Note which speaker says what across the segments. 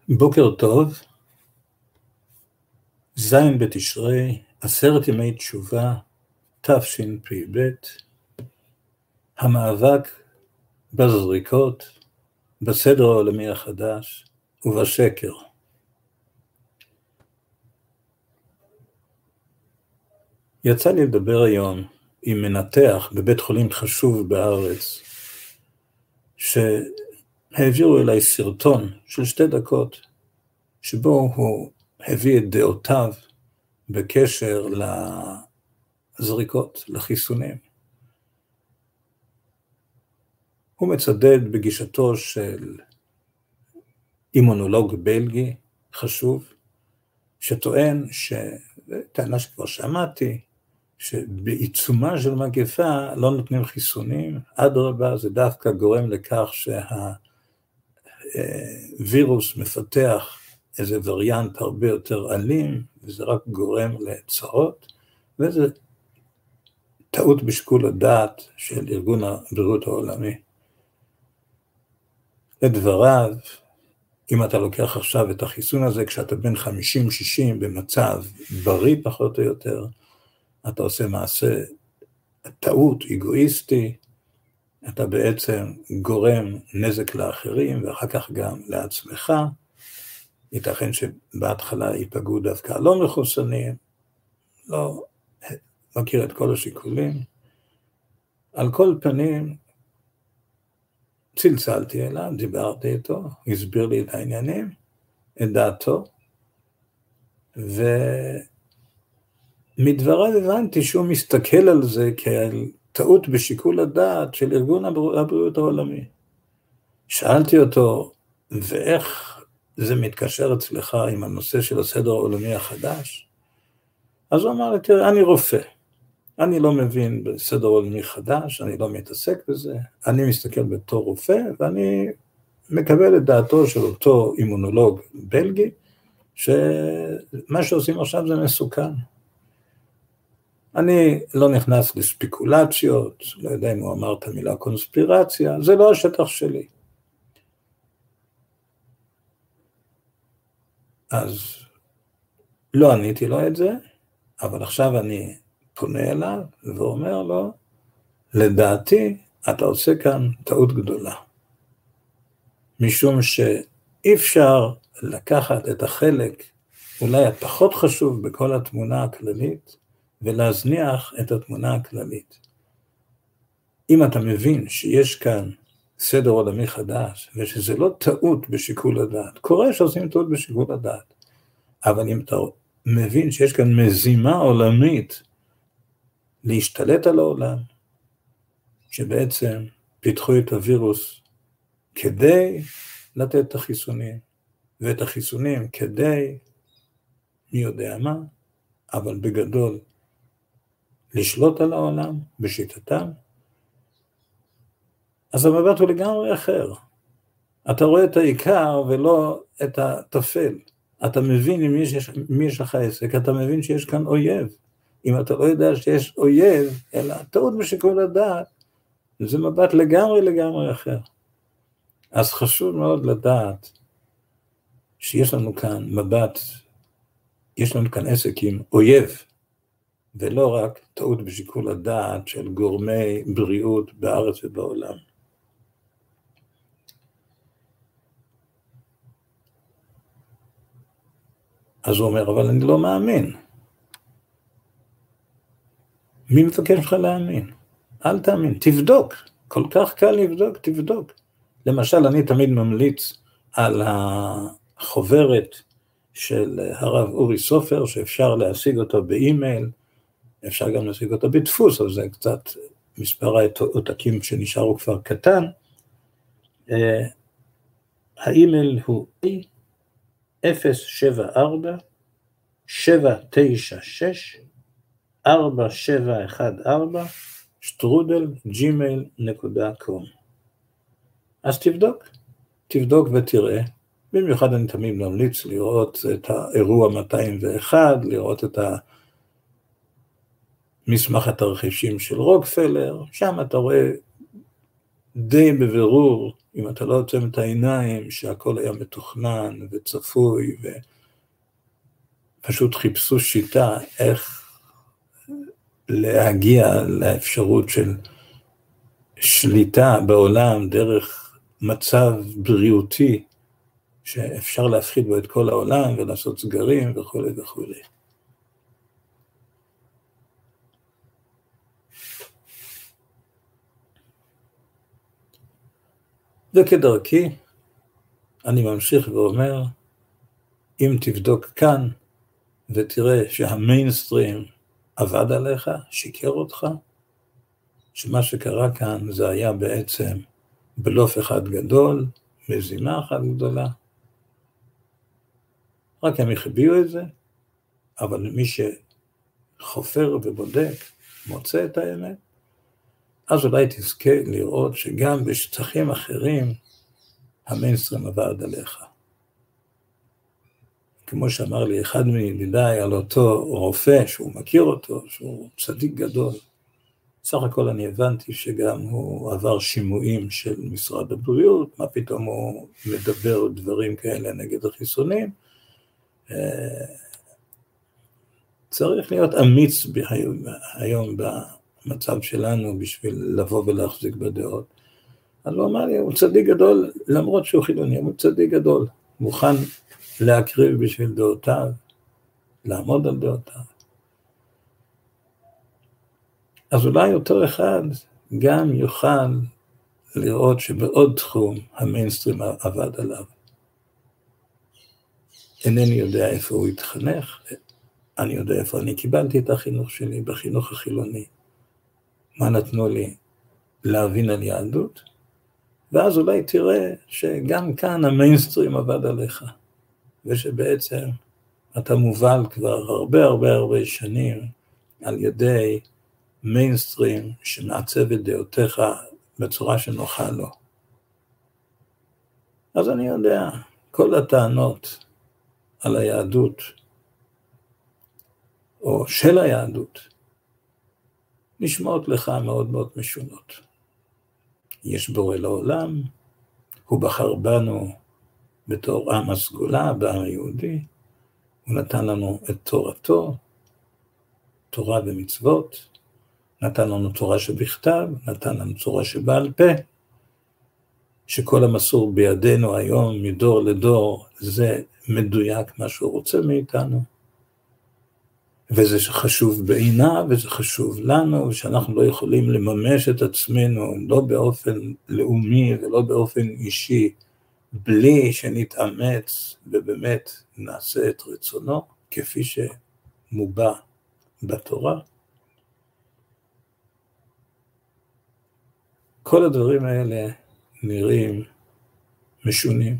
Speaker 1: בוקר טוב, ז' בתשרי, 10 ימי תשובה, תשפ"ב, המאבק בזריקות, בסדר העולמי החדש ובשקר. יצא לי לדבר היום עם מנתח בבית חולים חשוב בארץ, שהעבירו אליי סרטון של 2 דקות, שבו הוא הביא את דעותיו בקשר לזריקות, לחיסונים. הוא מצדד בגישתו של אימונולוג בלגי חשוב, שטוען, טענה שכבר שמעתי, שבעיצומה של מגפה לא נותנים חיסונים, אדרבה זה דווקא גורם לכך שהווירוס מפתח איזה וריאנט הרבה יותר אלים, וזה רק גורם לצרות, וזה טעות בשיקול הדעת של ארגון הבריאות העולמי. לדבריו, אם אתה לוקח עכשיו את החיסון הזה, כשאתה בין 50-60 במצב בריא פחות או יותר, אתה עושה מעשה טעות, אגואיסטי, אתה בעצם גורם נזק לאחרים, ואחר כך גם לעצמך, ייתכן שבהתחלה ייפגעו דווקא לא מחוסנים, לא מכיר את כל השיקולים. על כל פנים, צלצלתי אליו, דיברתי איתו, הסביר לי את העניינים, את דעתו, ומדבריו הבנתי שהוא מסתכל על זה כעל טעות בשיקול הדעת של ארגון הבריאות העולמי. שאלתי אותו, ואיך זה מתקשר אצלך עם הנושא של הסדר העולמי החדש? אז הוא אמר לי, תראה, אני רופא, אני לא מבין בסדר עולמי חדש, אני לא מתעסק בזה, אני מסתכל בתור רופא, ואני מקבל את דעתו של אותו אימונולוג בלגי, שמה שעושים עכשיו זה מסוכן. אני לא נכנס לספיקולציות, לא יודע אם הוא אמר את המילה קונספירציה, זה לא השטח שלי. אז לא עניתי לו את זה, אבל עכשיו אני פונה אליו ואומר לו, לדעתי אתה עושה כאן טעות גדולה, משום שאי אפשר לקחת את החלק אולי הפחות חשוב בכל התמונה הכללית, ולהזניח את התמונה הכללית. אם אתה מבין שיש כאן סדר עולמי חדש, ושזה לא טעות בשיקול הדעת, קורה שעושים טעות בשיקול הדעת, אבל אם אתה מבין שיש כאן מזימה עולמית להשתלט על העולם, שבעצם פיתחו את הווירוס כדי לתת את החיסונים, ואת החיסונים כדי, מי יודע מה, אבל בגדול, לשלוט על העולם בשיטתם, אז המבט הוא לגמרי אחר. אתה רואה את העיקר ולא את הטפל. אתה מבין עם מי יש לך עסק, אתה מבין שיש כאן אויב. אם אתה לא יודע שיש אויב, אלא טעות בשיקול הדעת, זה מבט לגמרי אחר. אז חשוב מאוד לדעת שיש לנו כאן מבט, יש לנו כאן עסק עם אויב, ולא רק טעות בשיקול הדעת של גורמי בריאות בארץ ובעולם. אז הוא אומר, אבל אני לא מאמין. מי מבקש לך להאמין? אל תאמין, תבדוק. כל כך קל לבדוק, תבדוק. למשל, אני תמיד ממליץ על החוברת של הרב אורי סופר, שאפשר להשיג אותו באימייל, אפשר גם להשיג אותו בדפוס, אז זה קצת מספר העותקים שנשארו כבר קטן. האימייל הוא 074-796-4714 אז תבדוק ותראה. במיוחד אני תמיד ממליץ לראות את האירוע 201, לראות את מסמך התרחישים של רוקפלר, שם אתה רואה די בבירור, אם אתה לא עוצם את העיניים, שהכל היה מתוכנן וצפוי, ופשוט חיפשו שיטה איך להגיע לאפשרות של שליטה בעולם דרך מצב בריאותי, שאפשר להפחיד בו את כל העולם ולעשות סגרים וכו' וכו'. וכדרכי, אני ממשיך ואומר, אם תבדוק כאן ותראה שהמיינסטרים עבד עליך, שיקר אותך, שמה שקרה כאן זה היה בעצם בלוף אחד גדול, מזימה אחת גדולה, רק הם החביאו את זה, אבל מי שחופר ובודק, מוצא את האמת, אז אולי תזכה לראות שגם בשטחים אחרים, המיינסטרים עבד עליך. כמו שאמר לי אחד מידידיי על אותו רופא, שהוא מכיר אותו, שהוא צדיק גדול, סך הכל אני הבנתי שגם הוא עבר שימועים של משרד הבריאות, מה פתאום הוא מדבר דברים כאלה נגד החיסונים, צריך להיות אמיץ היום במצב שלנו בשביל לבוא ולהחזיק בדעות. אז הוא אמר לי, הוא צדיק גדול, למרות שהוא חילוני, הוא צדיק גדול, מוכן להקריב בשביל דעותיו, לעמוד על דעותיו. אז אולי אותו אחד גם יוכל לראות שבעוד תחום המיינסטרים עבד עליו. אינני יודע איפה הוא התחנך, אני יודע איפה אני קיבלתי את החינוך שלי, בחינוך החילוני. מה נתנו לי להבין על יהדות? ואז אולי תראה שגם כאן המיינסטרים עבד עליך, ושבעצם אתה מובל כבר הרבה שנים על ידי מיינסטרים שמעצב את דעותיך בצורה שנוחה לו. אז אני יודע, כל הטענות על היהדות, או של היהדות, נשמעות לך מאוד משונות. יש בורא לעולם, הוא בחר בנו בתור עם הסגולה, בעם היהודי, הוא נתן לנו את תורתו, תורה ומצוות, נתן לנו תורה שבכתב, נתן לנו תורה שבעל פה, שכל המסור בידינו היום מדור לדור, זה מדויק מה שהוא רוצה מאיתנו, וזה חשוב בעיניו, וזה חשוב לנו, ושאנחנו לא יכולים לממש את עצמנו, לא באופן לאומי ולא באופן אישי, בלי שנתאמץ ובאמת נעשה את רצונו, כפי שמובע בתורה. כל הדברים האלה נראים משונים.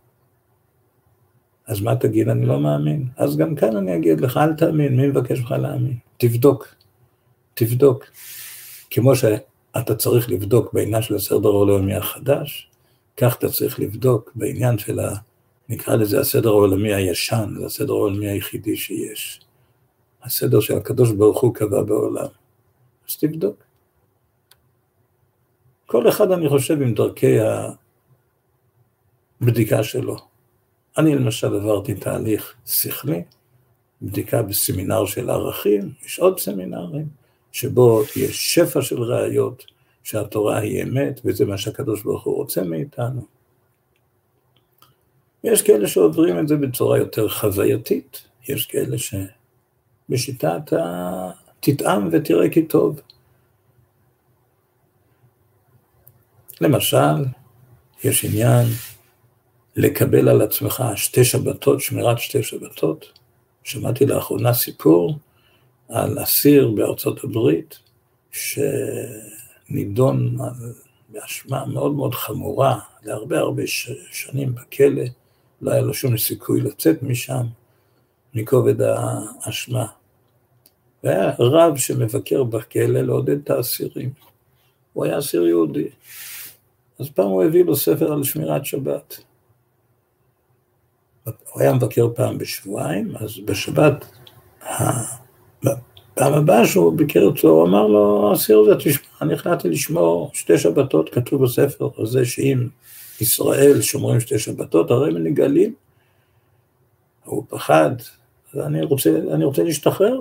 Speaker 1: אז מה תגיד? אני לא מאמין. אז גם כאן אני אגיד לך, אל תאמין, מי מבקש לך להאמין? תבדוק. כמו שאתה צריך לבדוק בעניין של הסדר העולמי החדש, כך אתה צריך לבדוק בעניין של, נקרא לזה הסדר העולמי הישן, זה הסדר העולמי היחידי שיש. הסדר של הקדוש ברוך הוא קבע בעולם. אז תבדוק. כל אחד אני חושב עם דרכי הבדיקה שלו. אני למשל עברתי תהליך שכלי, בדיקה בסמינר של ערכים, יש עוד סמינרים, שבו יש שפע של ראיות, שהתורה היא אמת, וזה מה שהקדוש ברוך הוא רוצה מאיתנו. יש כאלה שעוברים את זה בצורה יותר חווייתית, יש כאלה שבשיטה אתה תטעם ותראה כי טוב. למשל, יש עניין לקבל על עצמך שתי שבתות, שמירת שתי שבתות. שמעתי לאחרונה סיפור על אסיר בארצות הברית, שנידון באשמה מאוד חמורה, להרבה שנים בכלא, לא היה לו שום סיכוי לצאת משם, מכובד האשמה. והיה רב שמבקר בכלא לעודד את האסירים. הוא היה אסיר יהודי. אז פעם הוא הביא לו ספר על שמירת שבת. הוא היה מבקר פעם בשבועיים, אז בשבת, פעם הבאה שהוא ביקר אותו, הוא אמר לו, האסיר הזה, תשמע, אני החלטתי לשמור 2 שבתות, כתוב בספר הזה שאם ישראל שומרים 2 שבתות, הרי הם נגאלים. הוא פחד, אני רוצה להשתחרר.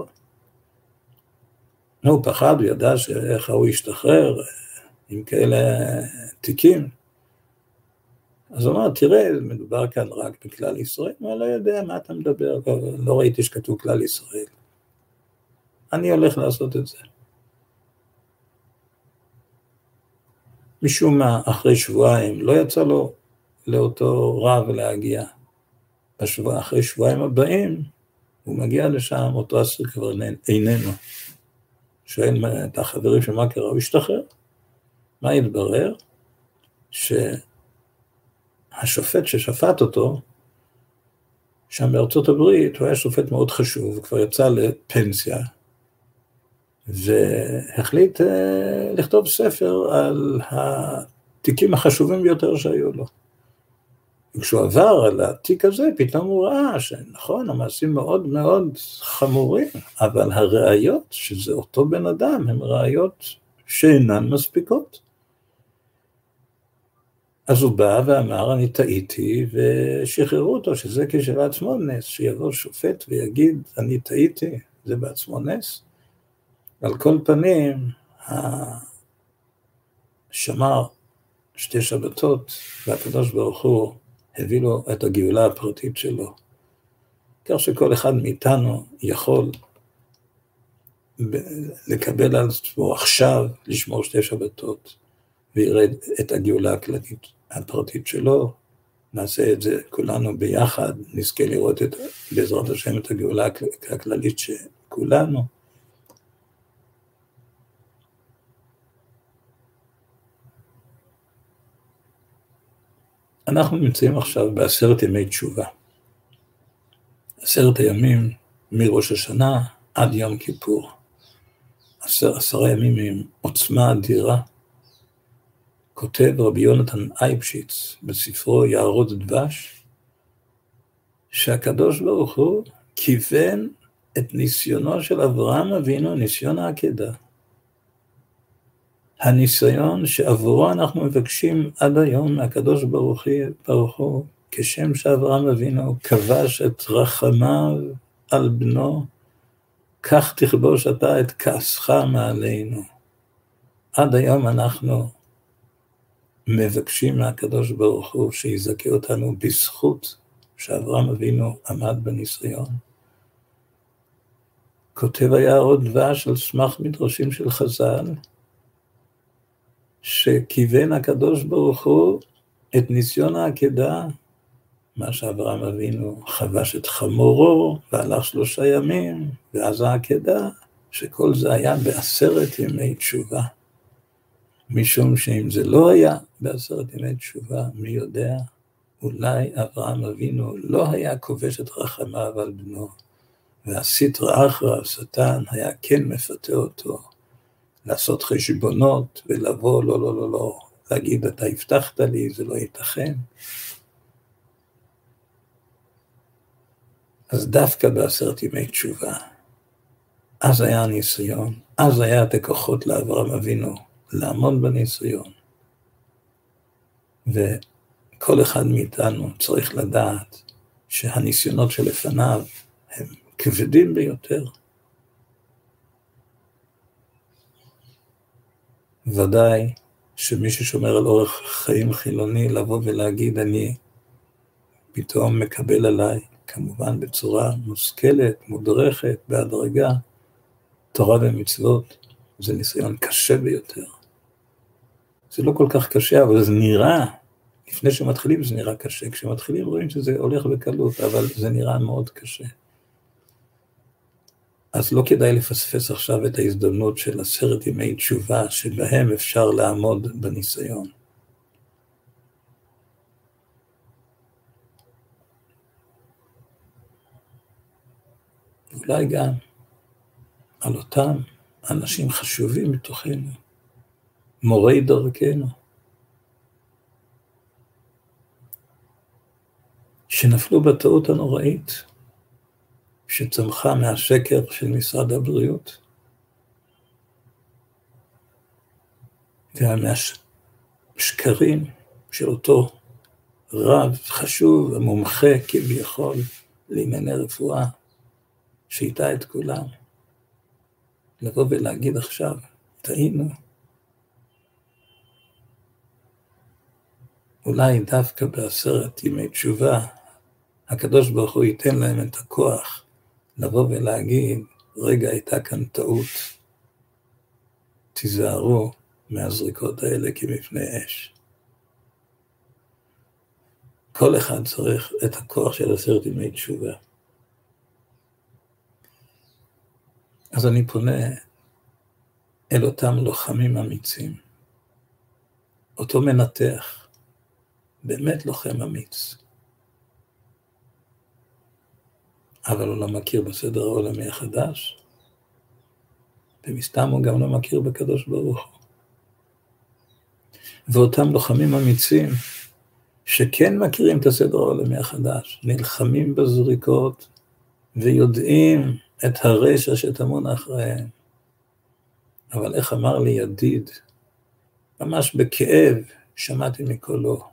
Speaker 1: הוא פחד, הוא ידע שאיך הוא ישתחרר עם כאלה תיקים. אז הוא אמר, תראה, מדובר כאן רק בכלל ישראל, אני לא יודע מה אתה מדבר, לא ראיתי שכתוב כלל ישראל. אני הולך לעשות את זה. משום מה, אחרי שבועיים, לא יצא לו לאותו רב להגיע. אחרי שבועיים הבאים, הוא מגיע לשם, אותו אסיר כבר איננו. שואל את החברים של מה קרה, הוא השתחרר. מה התברר? שהשופט ששפט אותו, שם בארצות הברית, הוא היה שופט מאוד חשוב, הוא כבר יצא לפנסיה, והחליט לכתוב ספר על התיקים החשובים ביותר שהיו לו. וכשהוא עבר על התיק הזה, פתאום הוא ראה שנכון, המעשים מאוד מאוד חמורים, אבל הראיות שזה אותו בן אדם, הן ראיות שאינן מספיקות. אז הוא בא ואמר, אני טעיתי, ושחררו אותו, שזה כשלעצמו נס, שיבוא שופט ויגיד, אני טעיתי, זה בעצמו נס. על כל פנים, שמר 2 שבתות, והקדוש ברוך הוא הביא לו את הגאולה הפרטית שלו. כך שכל אחד מאיתנו יכול לקבל על עצמו עכשיו, לשמור 2 שבתות, וירד את הגאולה הכללית הפרטית שלו. נעשה את זה כולנו ביחד, נזכה לראות בעזרת השם את הגאולה הכללית שכולנו. אנחנו נמצאים עכשיו ב10 ימי תשובה. 10 הימים מראש השנה עד יום כיפור. 10 ימים עם עוצמה אדירה. כותב רבי יונתן אייבשיץ בספרו יערות דבש, שהקדוש ברוך הוא כיוון את ניסיונו של אברהם אבינו, ניסיון העקדה. הניסיון שעבורו אנחנו מבקשים עד היום מהקדוש ברוך הוא, כשם שאברהם אבינו כבש את רחמיו על בנו, כך תכבוש אתה את כעסך מעלינו. עד היום אנחנו מבקשים מהקדוש ברוך הוא שיזכה אותנו בזכות שאברהם אבינו עמד בניסיון. כותב היערות דבש על סמך מדרשים של חז"ל, שכיוון הקדוש ברוך הוא את ניסיון העקדה, מה שאברהם אבינו חבש את חמורו והלך 3 ימים, ואז העקדה, שכל זה היה ב10 ימי תשובה. משום שאם זה לא היה ב10 ימי תשובה, מי יודע, אולי אברהם אבינו לא היה כובש את רחמיו על בנו, והסטרא אחרא, השטן, היה כן מפתה אותו, לעשות חשבונות ולבוא, לא, להגיד, אתה הבטחת לי, זה לא ייתכן. אז דווקא ב10 ימי תשובה, אז היה הניסיון, אז היה את הכוחות לאברהם אבינו, לעמוד בניסיון. וכל אחד מאיתנו צריך לדעת שהניסיונות שלפניו הם כבדים ביותר. ודאי שמי ששומר על אורח חיים חילוני, לבוא ולהגיד, אני פתאום מקבל עליי, כמובן בצורה מושכלת, מודרכת, בהדרגה, תורה ומצוות, זה ניסיון קשה ביותר. זה לא כל כך קשה, אבל זה נראה, לפני שמתחילים זה נראה קשה, כשמתחילים רואים שזה הולך בקלות, אבל זה נראה מאוד קשה. אז לא כדאי לפספס עכשיו את ההזדמנות של 10 ימי תשובה, שבהם אפשר לעמוד בניסיון. אולי גם על אותם אנשים חשובים מתוכנו, מורי דרכנו, שנפלו בטעות הנוראית, שצמחה מהשקר של משרד הבריאות, והשקרים של אותו רב חשוב ומומחה כביכול לענייני רפואה, שאיתה את כולם, לבוא ולהגיד עכשיו, טעינו. אולי דווקא ב10 ימי תשובה, הקדוש ברוך הוא ייתן להם את הכוח, לבוא ולהגיד, רגע הייתה כאן טעות, תיזהרו מהזריקות האלה כמפני אש. כל אחד צריך את הכוח של 10 ימי תשובה. אז אני פונה אל אותם לוחמים אמיצים, אותו מנתח, באמת לוחם אמיץ, אבל הוא לא מכיר בסדר העולמי החדש, ומסתם הוא גם לא מכיר בקדוש ברוך הוא. ואותם לוחמים אמיצים, שכן מכירים את הסדר העולמי החדש, נלחמים בזריקות, ויודעים את הרשע שטמון אחריהם. אבל איך אמר לי ידיד, ממש בכאב שמעתי מקולו,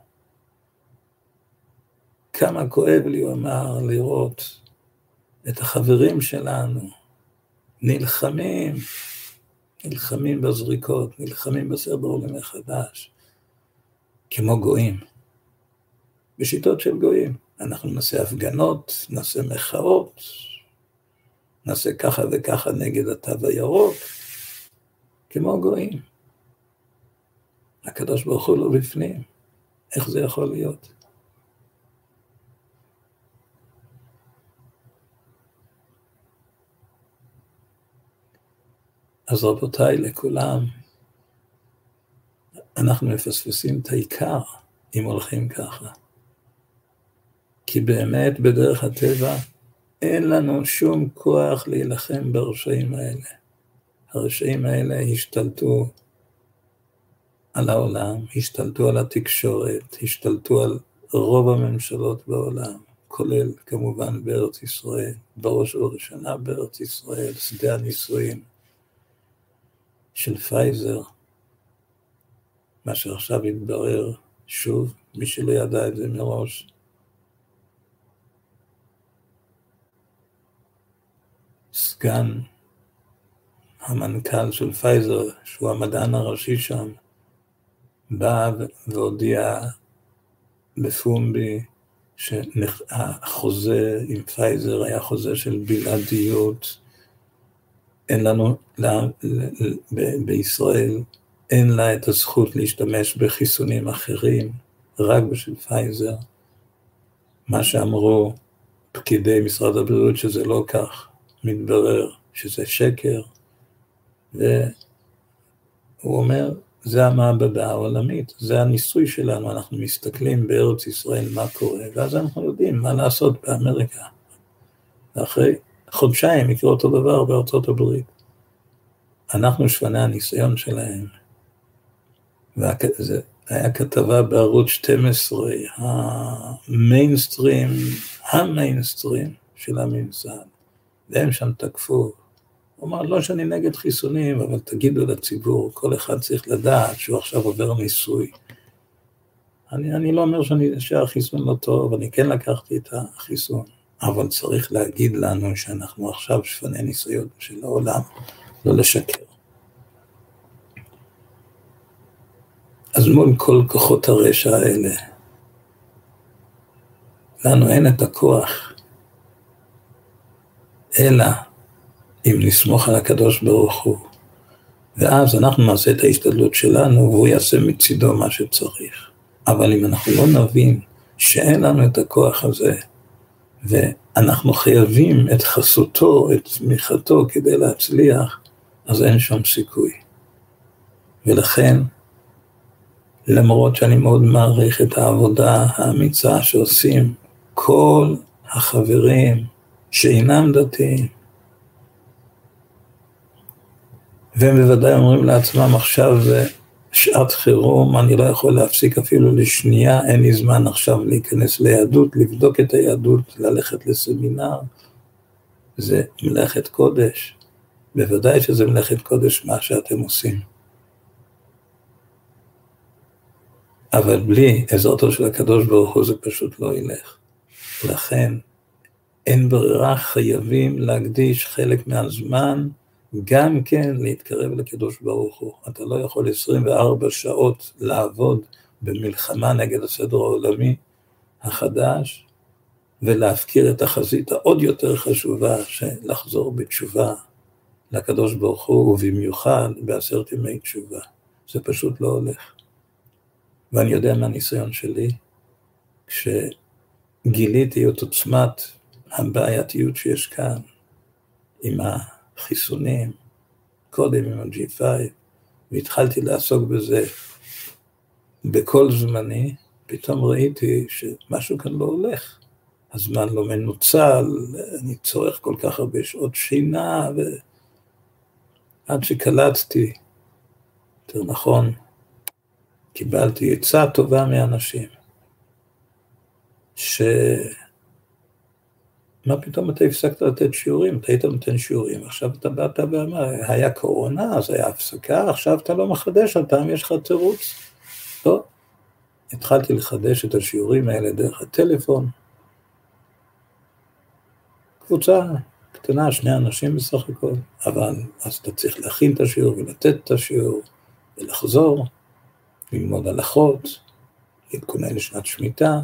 Speaker 1: כמה כואב לי, הוא אמר, לראות את החברים שלנו, נלחמים בזריקות, נלחמים בסדר העולמי החדש, כמו גויים, בשיטות של גויים. אנחנו נעשה הפגנות, נעשה מחאות, נעשה ככה וככה נגד התו הירוק, כמו גויים. הקדוש ברוך הוא לא בפנים, איך זה יכול להיות? אז רבותיי, לכולם, אנחנו מפספסים את העיקר אם הולכים ככה. כי באמת בדרך הטבע אין לנו שום כוח להילחם ברשעים האלה. הרשעים האלה השתלטו על העולם, השתלטו על התקשורת, השתלטו על רוב הממשלות בעולם, כולל כמובן בארץ ישראל, בראש ובראשונה בארץ ישראל, שדה הניסויים של פייזר, מה שעכשיו התברר שוב, מי שלא ידע את זה מראש, סגן המנכ"ל של פייזר, שהוא המדען הראשי שם, בא והודיע בפומבי שהחוזה עם פייזר היה חוזה של בלעדיות. אין לנו, בישראל, אין לה את הזכות להשתמש בחיסונים אחרים, רק בשביל פייזר. מה שאמרו פקידי משרד הבריאות שזה לא כך, מתברר שזה שקר, והוא אומר, זה המעבדה העולמית, זה הניסוי שלנו, אנחנו מסתכלים בארץ ישראל מה קורה, ואז אנחנו יודעים מה לעשות באמריקה. ואחרי חודשיים יקרה אותו דבר בארצות הברית. אנחנו שפני הניסיון שלהם, וזה היה כתבה בערוץ 12, המיינסטרים של הממסד, והם שם תקפו. הוא אמר, לא שאני נגד חיסונים, אבל תגידו לציבור, כל אחד צריך לדעת שהוא עכשיו עובר ניסוי. אני לא אומר שהחיסון לא טוב, אני כן לקחתי את החיסון, אבל צריך להגיד לנו שאנחנו עכשיו שפני ניסיון של העולם, לא לשקר. אז מול כל כוחות הרשע האלה, לנו אין את הכוח, אלא אם נסמוך על הקדוש ברוך הוא, ואז אנחנו נעשה את ההשתדלות שלנו, והוא יעשה מצידו מה שצריך. אבל אם אנחנו לא נבין שאין לנו את הכוח הזה, ואנחנו חייבים את חסותו, את תמיכתו כדי להצליח, אז אין שום סיכוי. ולכן, למרות שאני מאוד מעריך את העבודה האמיצה שעושים כל החברים שאינם דתיים, והם בוודאי אומרים לעצמם, עכשיו זה שעת חירום, אני לא יכול להפסיק אפילו לשנייה, אין לי זמן עכשיו להיכנס ליהדות, לבדוק את היהדות, ללכת לסמינר, זה מלאכת קודש, בוודאי שזה מלאכת קודש מה שאתם עושים. אבל בלי עזרתו של הקדוש ברוך הוא זה פשוט לא ילך. לכן אין ברירה, חייבים להקדיש חלק מהזמן, גם כן להתקרב לקדוש ברוך הוא. אתה לא יכול 24 שעות לעבוד במלחמה נגד הסדר העולמי החדש, ולהפקיר את החזית העוד יותר חשובה, שלחזור בתשובה לקדוש ברוך הוא, ובמיוחד ב10 ימי תשובה. זה פשוט לא הולך. ואני יודע מהניסיון שלי, כשגיליתי את עוצמת הבעייתיות שיש כאן, עם החיסונים, קודם עם ה-G5, והתחלתי לעסוק בזה בכל זמני, פתאום ראיתי שמשהו כאן לא הולך. הזמן לא מנוצל, אני צורך כל כך הרבה שעות שינה, ועד שקלטתי, יותר נכון, קיבלתי עצה טובה מאנשים, מה פתאום אתה הפסקת לתת שיעורים? אתה היית נותן שיעורים, עכשיו אתה באת ואמר, היה קורונה, אז היה הפסקה, עכשיו אתה לא מחדש אותם, יש לך תירוץ. לא, התחלתי לחדש את השיעורים האלה דרך הטלפון, קבוצה קטנה, 2 אנשים בסך הכל, אבל אז אתה צריך להכין את השיעור ולתת את השיעור, ולחזור, ללמוד הלכות, להתכונן לשנת שמיטה,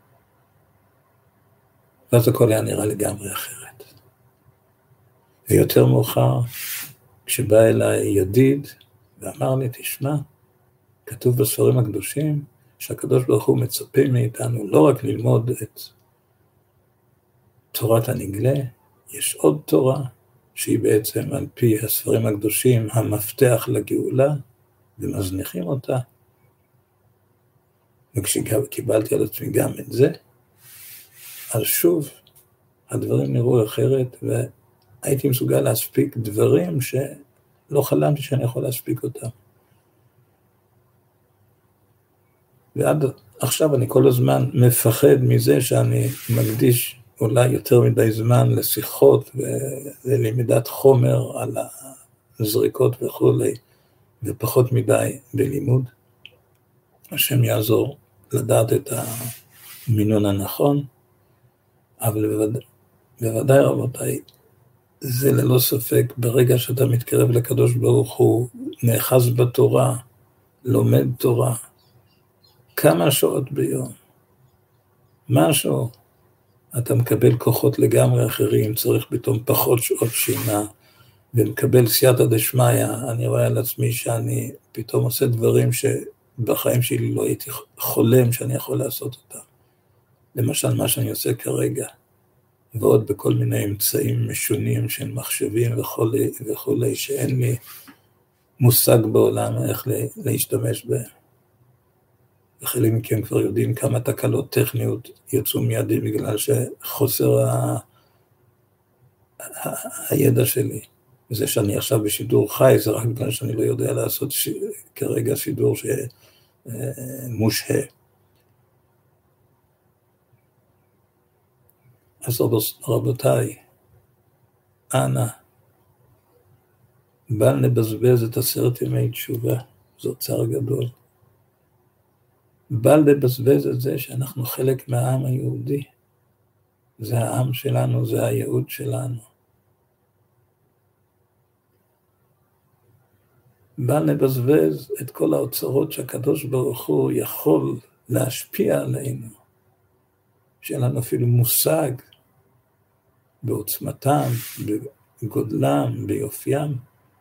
Speaker 1: ואז הכל היה נראה לגמרי אחרת. ויותר מאוחר, כשבא אליי ידיד, ואמר לי, תשמע, כתוב בספרים הקדושים, שהקדוש ברוך הוא מצפה מאיתנו לא רק ללמוד את תורת הנגלה, יש עוד תורה, שהיא בעצם על פי הספרים הקדושים, המפתח לגאולה, ומזניחים אותה. וכשקיבלתי על עצמי גם את זה, אז שוב, הדברים נראו אחרת, והייתי מסוגל להספיק דברים שלא חלמתי שאני יכול להספיק אותם. ועד עכשיו אני כל הזמן מפחד מזה שאני מקדיש אולי יותר מדי זמן לשיחות וללמידת חומר על הזריקות וכו', ופחות מדי בלימוד. השם יעזור לדעת את המינון הנכון, אבל בוודאי רבותיי, זה ללא ספק, ברגע שאתה מתקרב לקדוש ברוך הוא, נאחז בתורה, לומד תורה, כמה שעות ביום, משהו, אתה מקבל כוחות לגמרי אחרים, צריך פתאום פחות שעות שינה, ומקבל סייעתא דשמיא. אני רואה על עצמי שאני פתאום עושה דברים שבחיים שלי לא הייתי חולם שאני יכול לעשות אותם. למשל מה שאני עושה כרגע, ועוד בכל מיני אמצעים משונים של מחשבים וכו', שאין לי מושג בעולם איך להשתמש בהם. וחלק מכם כבר יודעים כמה תקלות טכניות יצאו מידי בגלל שחוסר הידע שלי. וזה שאני עכשיו בשידור חי, זה רק בגלל שאני לא יודע לעשות כרגע שידור שמושהה. אז רבותיי, אנא, בל נבזבז את 10 ימי תשובה, זה אוצר גדול. בל נבזבז את זה שאנחנו חלק מהעם היהודי. זה העם שלנו, זה הייעוד שלנו. בל נבזבז את כל האוצרות שהקדוש ברוך הוא יכול להשפיע עלינו, שאין לנו אפילו מושג בעוצמתם, בגודלם, ביופיים.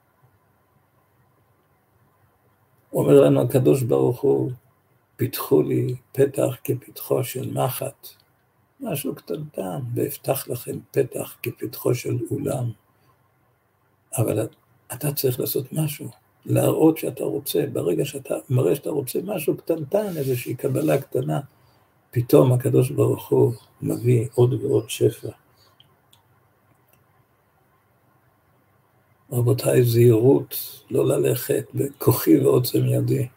Speaker 1: אומר לנו הקדוש ברוך הוא, פיתחו לי פתח כפתחו של מחט, משהו קטנטן, ואפתח לכם פתח כפתחו של אולם. אבל אתה צריך לעשות משהו, להראות שאתה רוצה, ברגע שאתה מראה שאתה רוצה משהו קטנטן, איזושהי קבלה קטנה, פתאום הקדוש ברוך הוא מביא עוד ועוד שפע. רבותיי, זהירות, לא ללכת בכוחי ועוצם ידי.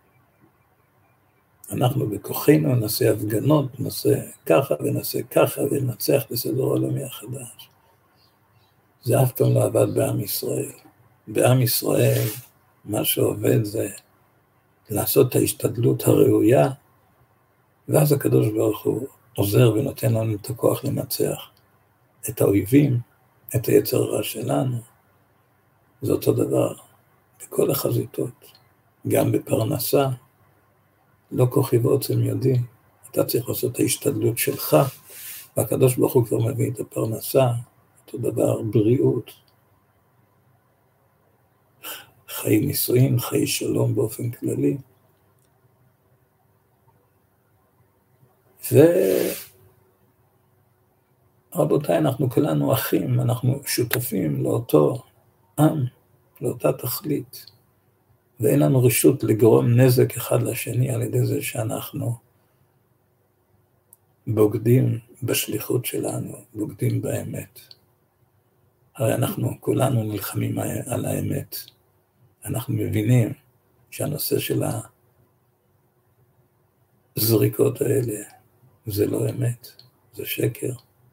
Speaker 1: אנחנו בכוחנו נעשה הפגנות, נעשה ככה ונעשה ככה, וננצח בסדר העולמי החדש. זה אף פעם לא עבד בעם ישראל. בעם ישראל, מה שעובד זה לעשות את ההשתדלות הראויה, ואז הקדוש ברוך הוא עוזר ונותן לנו את הכוח לנצח את האויבים, את היצר הרע שלנו. זה אותו דבר בכל החזיתות, גם בפרנסה, לא כוחי ועוצם ידי, אתה צריך לעשות את ההשתדלות שלך, והקדוש ברוך הוא כבר מביא את הפרנסה, אותו דבר, בריאות, חיי נישואין, חיי שלום באופן כללי. ורבותיי, אנחנו כולנו אחים, אנחנו שותפים לאותו עם, לאותה תכלית, ואין לנו רשות לגרום נזק אחד לשני על ידי זה שאנחנו בוגדים בשליחות שלנו, בוגדים באמת. הרי אנחנו כולנו נלחמים על האמת. אנחנו מבינים שהנושא של הזריקות האלה זה לא אמת, זה שקר.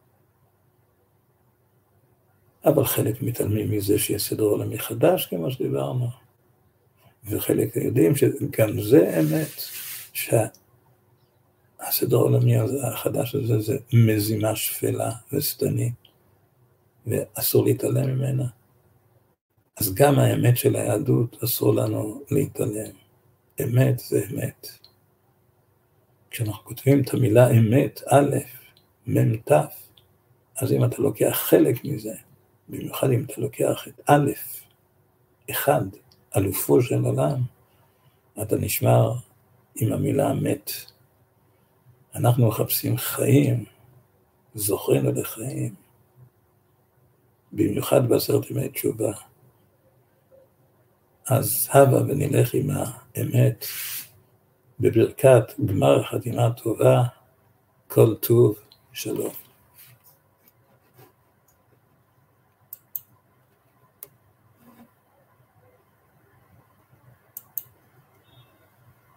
Speaker 1: אבל חלק מתעלמים מזה שיש סדר עולמי חדש, כמו שדיברנו. וחלק יודעים שגם זה אמת, שהסדר העולמי החדש הזה זה מזימה שפלה וסתנית, ואסור להתעלם ממנה. אז גם האמת של היהדות אסור לנו להתעלם. אמת זה אמת. כשאנחנו כותבים את המילה אמת, א', מ', ת', אז אם אתה לוקח חלק מזה, במיוחד אם אתה לוקח את א', אחד, אלופו של עולם, אתה נשמר עם המילה אמת. אנחנו מחפשים חיים, זוכרנו לחיים, במיוחד בעשרת ימי תשובה. אז הבה ונלך עם האמת, בברכת גמר חתימה טובה, כל טוב, שלום.